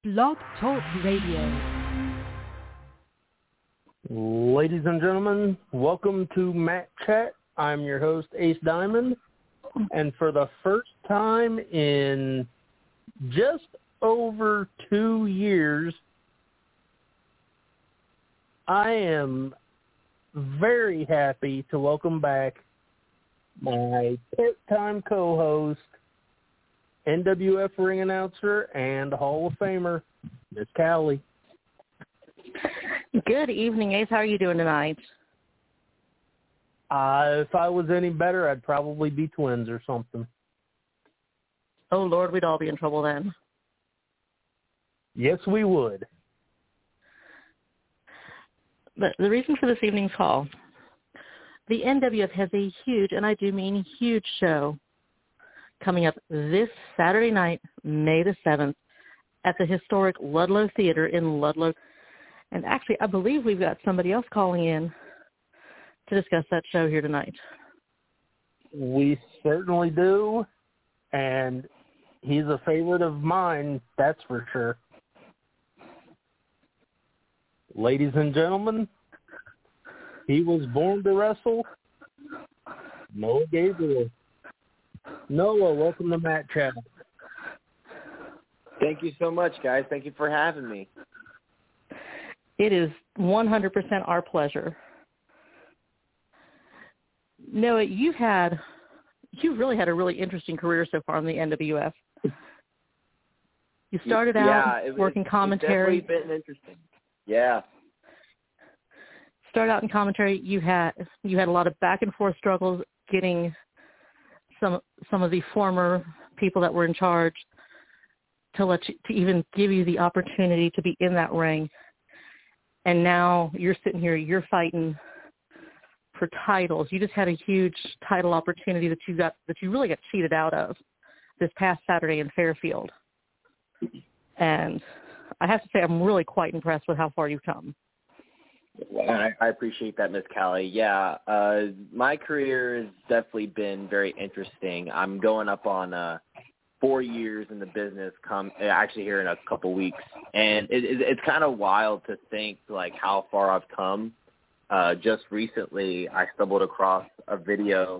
Blog Talk Radio. Ladies and gentlemen, welcome to Matt Chat. I'm your host, Ace Diamond. And for the first time in just over 2 years, I am very happy to welcome back my part-time co-host, NWF ring announcer, and Hall of Famer, Miss Callie. Good evening, Ace. How are you doing tonight? If I was any better, I'd probably be twins or something. Oh, Lord, we'd all be in trouble then. Yes, we would. But the reason for this evening's call, the NWF has a huge, and I do mean huge, show coming up this Saturday night, May the 7th, at the historic Ludlow Theater in Ludlow. And actually, I believe we've got somebody else calling in to discuss that show here tonight. We certainly do, and he's a favorite of mine, that's for sure. Ladies and gentlemen, he was born to wrestle, Noah Gabriel. Noah, welcome to Matt Chat. Thank you so much, guys. Thank you for having me. It is 100% our pleasure. Noah, you've really had a really interesting career so far in the NWF. You started out working commentary. It's definitely been interesting. Yeah. Started out in commentary. You had a lot of back and forth struggles getting some of the former people that were in charge to even give you the opportunity to be in that ring. And now you're sitting here, you're fighting for titles. You just had a huge title opportunity that you really got cheated out of this past Saturday in Fairfield. And I have to say, I'm really quite impressed with how far you've come. Well, I appreciate that, Miss Callie. Yeah, my career has definitely been very interesting. I'm going up on 4 years in the business, actually here in a couple weeks. And it's kind of wild to think, like, how far I've come. Just recently, I stumbled across a video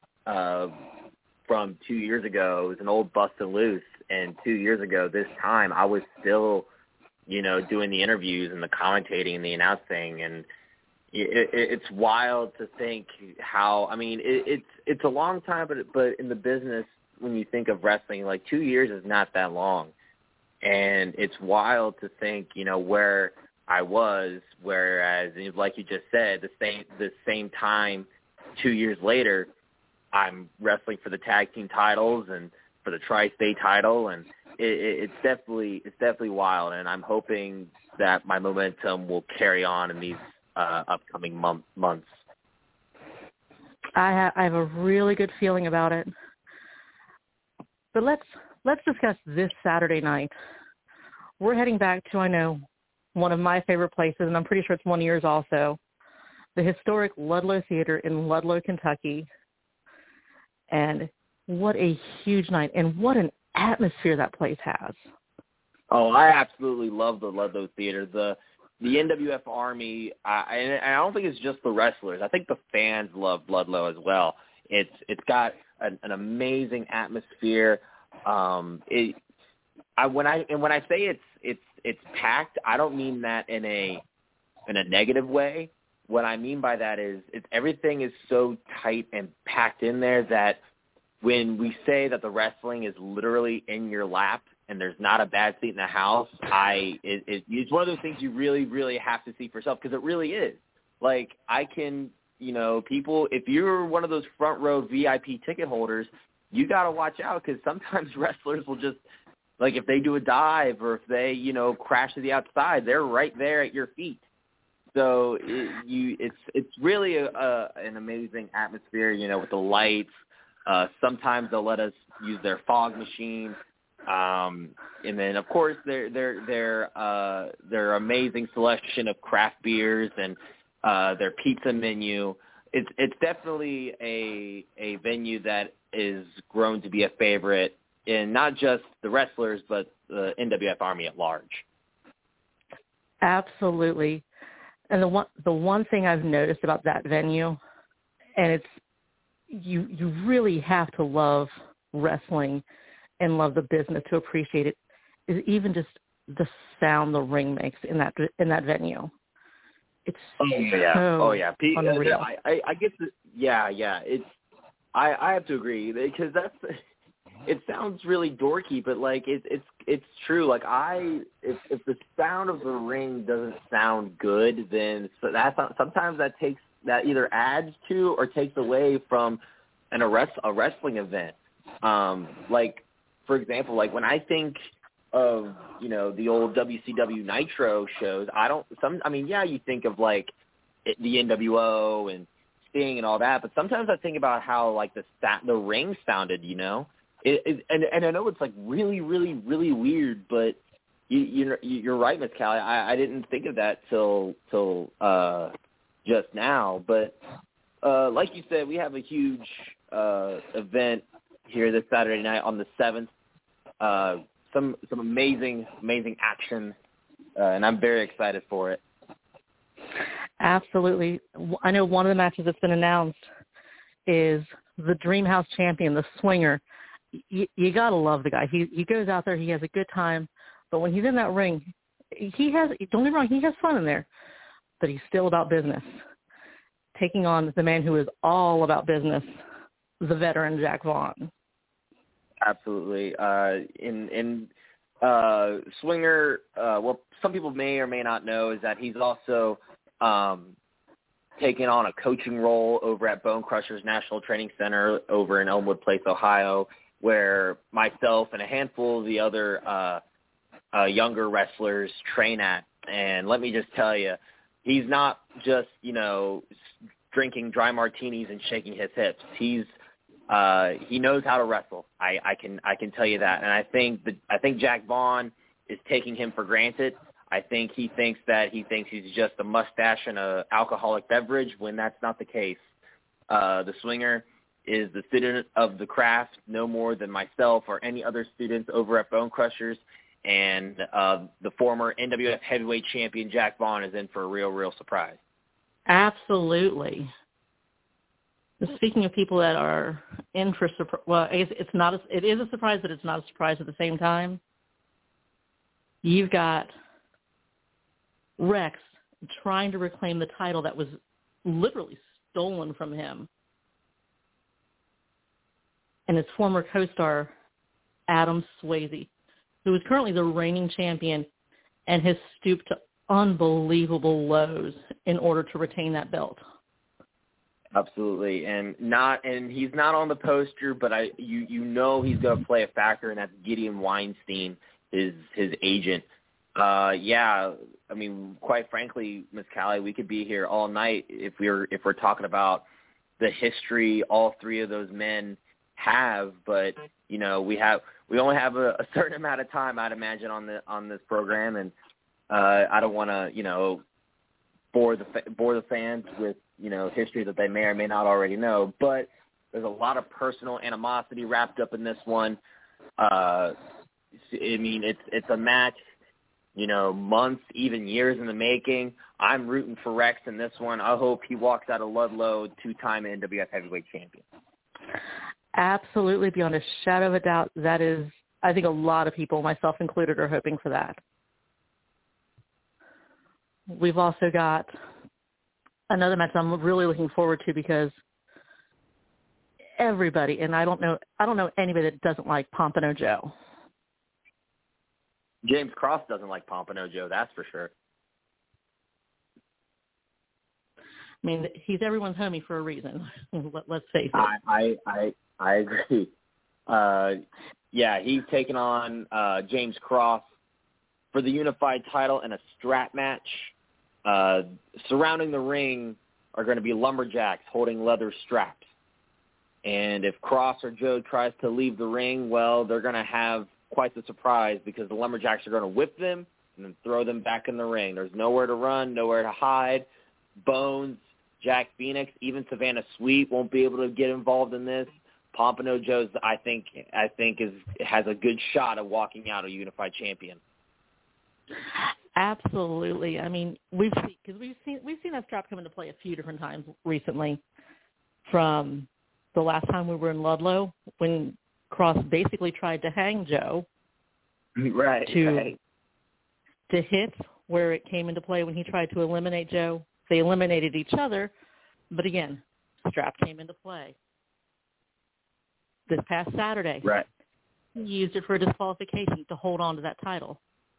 from 2 years ago. It was an old Bustin' Loose. And 2 years ago, this time, I was still doing the interviews and the commentating and the announcing, and it's wild to think how. I mean, it's a long time, but in the business, when you think of wrestling, like 2 years is not that long, and it's wild to think, where I was. Whereas, like you just said, the same time, 2 years later, I'm wrestling for the tag team titles and for the Tri-State title, and it's definitely wild, and I'm hoping that my momentum will carry on in these upcoming months. I have a really good feeling about it. But let's discuss this Saturday night. We're heading back to, I know, one of my favorite places, and I'm pretty sure it's one of yours also, the historic Ludlow Theater in Ludlow, Kentucky. And what a huge night, and what an atmosphere that place has. Oh, I absolutely love the Ludlow Theater. The NWF Army, and I don't think it's just the wrestlers. I think the fans love Ludlow as well. It's got an amazing atmosphere. When I say it's packed, I don't mean that in a negative way. What I mean by that is everything is so tight and packed in there that when we say that the wrestling is literally in your lap and there's not a bad seat in the house, it's one of those things you really, really have to see for yourself, because it really is. Like, I can, people, if you're one of those front row VIP ticket holders, you got to watch out, because sometimes wrestlers will just, like, if they do a dive or if they, crash to the outside, they're right there at your feet. So it's really an amazing atmosphere, with the lights. Sometimes they'll let us use their fog machine, and then of course their amazing selection of craft beers and their pizza menu. It's definitely a venue that is grown to be a favorite in not just the wrestlers, but the NWF Army at large. Absolutely. And the one thing I've noticed about that venue, and it's you really have to love wrestling and love the business to appreciate it, is even just the sound the ring makes in that venue. It's unreal. I guess it's I have to agree because it sounds really dorky, but like it's true. Like if the sound of the ring doesn't sound good, then sometimes that either adds to or takes away from a wrestling event. Like for example, like when I think of the old WCW Nitro shows, you think of like the NWO and Sting and all that, but sometimes I think about how like the ring sounded, and I know it's like really, really, really weird, but you're right, Miss Callie. I didn't think of that till just now, but like you said, we have a huge event here this Saturday night on the 7th. Some amazing action, and I'm very excited for it. Absolutely. I know one of the matches that's been announced is the Dream House champion, the Swinger. You got to love the guy. He goes out there, he has a good time, but when he's in that ring, don't get me wrong, he has fun in there, but he's still about business. Taking on the man who is all about business, the veteran Jack Vaughn. Absolutely. In Swinger, what some people may or may not know is that he's also taken on a coaching role over at Bone Crushers National Training Center over in Elmwood Place, Ohio, where myself and a handful of the other younger wrestlers train at. And let me just tell you, he's not just, drinking dry martinis and shaking his hips. He knows how to wrestle. I can tell you that. And I think Jack Vaughn is taking him for granted. I think he thinks he's just a mustache and a alcoholic beverage when that's not the case. The Swinger is the student of the craft no more than myself or any other students over at Bone Crushers. And the former NWF heavyweight champion Jack Vaughn is in for a real surprise. Absolutely. Speaking of people that are in for it is a surprise, but it's not a surprise at the same time. You've got Rex trying to reclaim the title that was literally stolen from him, and his former co-star Adam Swayze, who is currently the reigning champion and has stooped to unbelievable lows in order to retain that belt. Absolutely, and he's not on the poster, but he's going to play a factor, and that's Gideon Weinstein, his agent. Quite frankly, Ms. Callie, we could be here all night if we're talking about the history all three of those men have, but we only have a certain amount of time, I'd imagine, on this program, and I don't want to bore the fans with history that they may or may not already know, but there's a lot of personal animosity wrapped up in this one. It's a match, months, even years in the making. I'm rooting for Rex in this one. I hope he walks out of Ludlow two-time NWF heavyweight champion. Absolutely, beyond a shadow of a doubt. That is, I think a lot of people, myself included, are hoping for that. We've also got another match I'm really looking forward to because everybody, and I don't know anybody that doesn't like Pompano Joe. James Cross doesn't like Pompano Joe, that's for sure. I mean, he's everyone's homie for a reason. Let's face it. I agree. He's taking on James Cross for the unified title in a strap match. Surrounding the ring are going to be lumberjacks holding leather straps. And if Cross or Joe tries to leave the ring, well, they're going to have quite the surprise because the lumberjacks are going to whip them and then throw them back in the ring. There's nowhere to run, nowhere to hide. Bones, Jack Phoenix, even Savannah Sweet won't be able to get involved in this. Pompano Joe's, I think has a good shot of walking out a unified champion. Absolutely. I mean, we've seen that strap come into play a few different times recently. From the last time we were in Ludlow, when Cross basically tried to hang Joe, right? To hits where it came into play when he tried to eliminate Joe. They eliminated each other, but again, strap came into play. This past Saturday, right? He used it for a disqualification to hold on to that title.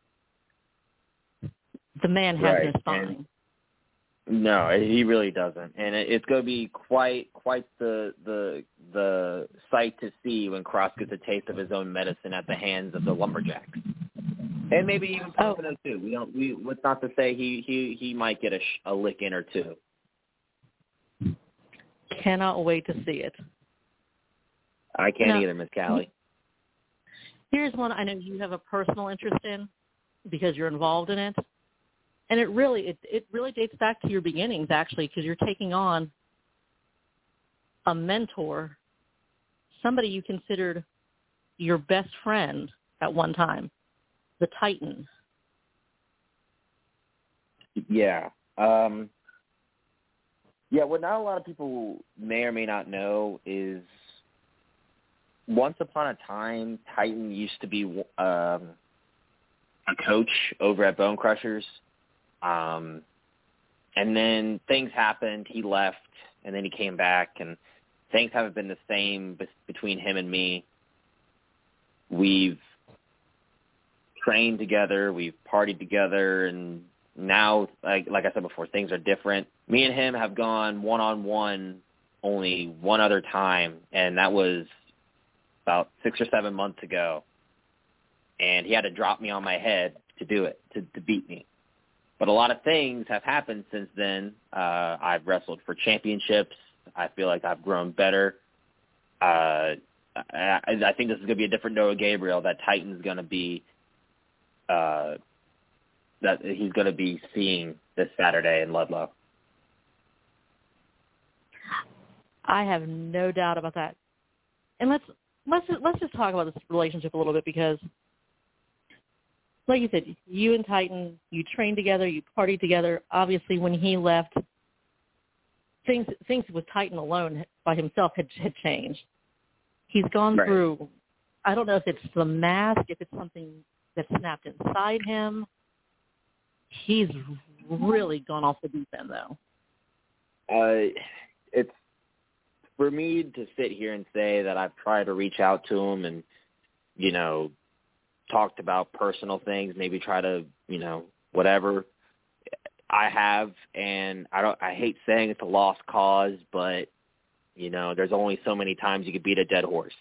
The man has no spine. No, he really doesn't, and it's going to be quite the sight to see when Cross gets a taste of his own medicine at the hands of the Lumberjacks, and maybe even Pompano too. What's not to say he might get a lick in or two. Cannot wait to see it. I can't either, Miss Callie. Here's one I know you have a personal interest in because you're involved in it. And it really dates back to your beginnings, actually, because you're taking on a mentor, somebody you considered your best friend at one time, the Titan. Yeah. What not a lot of people may or may not know is once upon a time, Titan used to be a coach over at Bone Crushers. And then things happened. He left, and then he came back, and things haven't been the same between him and me. We've trained together, we've partied together, and now, like I said before, things are different. Me and him have gone one-on-one only one other time, and that was about 6 or 7 months ago. And he had to drop me on my head to do it, to beat me. But a lot of things have happened since then. I've wrestled for championships. I feel like I've grown better. I think this is going to be a different Noah Gabriel. That Titan's going to be that he's going to be seeing this Saturday in Ludlow. I have no doubt about that. And let's just talk about this relationship a little bit because, like you said, you and Titan, you trained together, you partied together. Obviously, when he left, things with Titan alone by himself had changed. He's gone through, I don't know if it's the mask, if it's something that snapped inside him. He's really gone off the deep end, though. It's for me to sit here and say that I've tried to reach out to him and, talked about personal things, maybe try to, whatever. I have, and I hate saying it's a lost cause, but, there's only so many times you could beat a dead horse.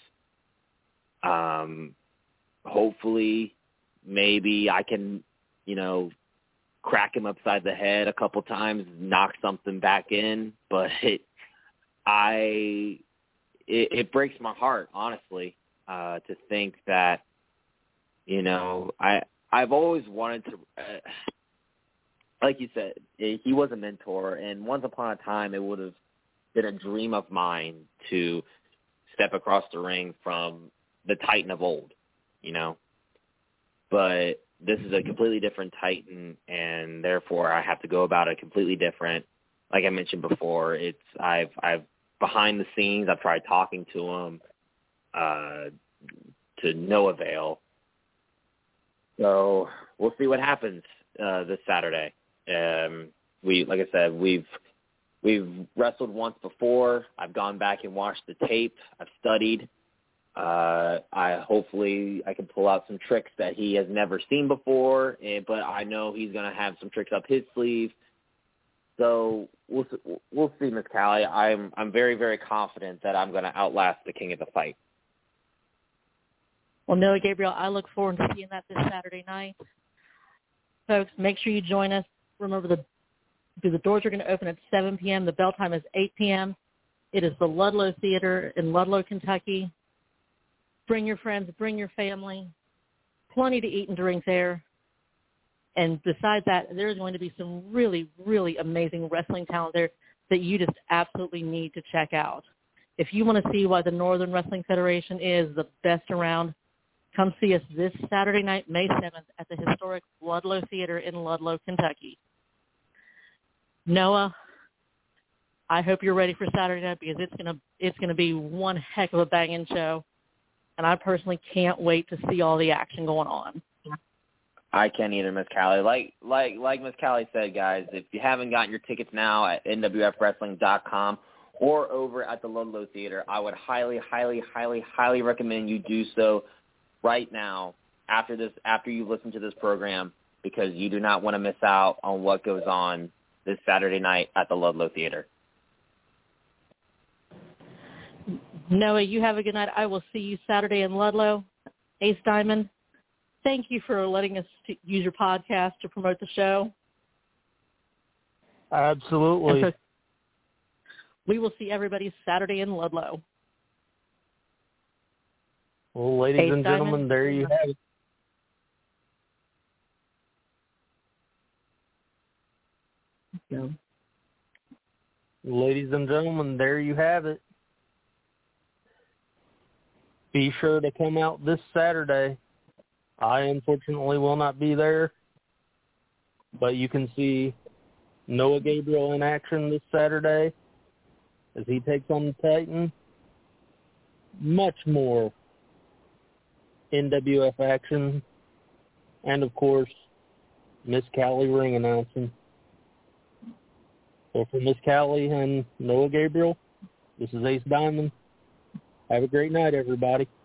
Hopefully, maybe I can, crack him upside the head a couple times, knock something back in, but it breaks my heart, honestly, to think that, I've always wanted to, like you said, he was a mentor, and once upon a time it would have been a dream of mine to step across the ring from the Titan of old, But this is a completely different Titan, and therefore I have to go about it completely different. Like I mentioned before, I've behind the scenes, I've tried talking to him to no avail. So we'll see what happens this Saturday. Like I said, we've wrestled once before. I've gone back and watched the tape. I've studied. Hopefully I can pull out some tricks that he has never seen before, but I know he's going to have some tricks up his sleeve. So we'll see, Miss Callie. I'm very, very confident that I'm going to outlast the King of the Fight. Well, Noah Gabriel, I look forward to seeing that this Saturday night. Folks, make sure you join us. Remember, the doors are going to open at 7 p.m. The bell time is 8 p.m. It is the Ludlow Theater in Ludlow, Kentucky. Bring your friends, bring your family. Plenty to eat and drink there. And besides that, there's going to be some really, really amazing wrestling talent there that you just absolutely need to check out. if you want to see why the Northern Wrestling Federation is the best around, come see us this Saturday night, May 7th, at the historic Ludlow Theater in Ludlow, Kentucky. Noah, I hope you're ready for Saturday night because it's gonna be one heck of a banging show, and I personally can't wait to see all the action going on. I can't either, Miss Callie. Like Miss Callie said, guys, if you haven't gotten your tickets now at nwfwrestling.com or over at the Ludlow Theater, I would highly, highly, highly, highly recommend you do so right now after you listen to this program, because you do not want to miss out on what goes on this Saturday night at the Ludlow Theater. Noah, you have a good night. I will see you Saturday in Ludlow. Ace Diamond, thank you for letting us use your podcast to promote the show. Absolutely. So we will see everybody Saturday in Ludlow. Well, ladies Ace and gentlemen, Diamond. there you have it. No. Ladies and gentlemen, there you have it. Be sure to come out this Saturday. I unfortunately will not be there, but you can see Noah Gabriel in action this Saturday as he takes on the Titan. Much more NWF action, and of course, Miss Callie ring announcing. So for Miss Callie and Noah Gabriel, this is Ace Diamond. Have a great night, everybody.